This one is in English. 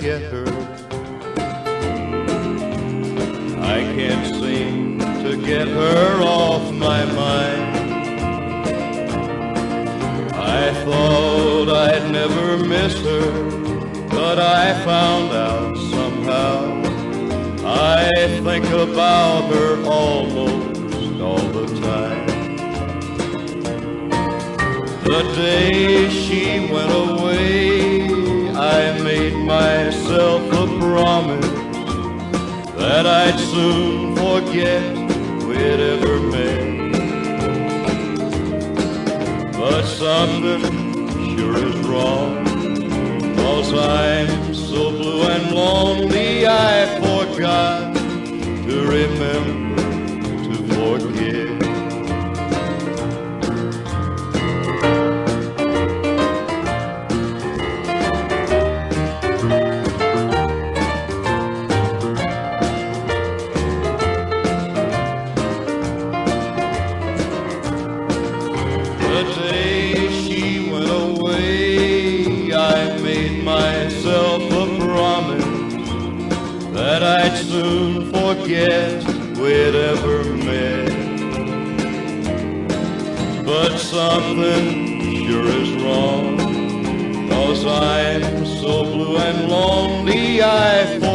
forget her. I can't seem to get her off my mind. I thought I'd never miss her, but I found out somehow. I think about her almost all the time. The day she went away, I made myself a promise that I'd soon forget we'd ever met. But something sure is wrong, 'cause I'm so blue and lonely I forgot to remember to forget. The day she went away, I made myself a promise that I'd soon forget we'd ever met. But something sure is wrong, 'cause I'm so blue and lonely I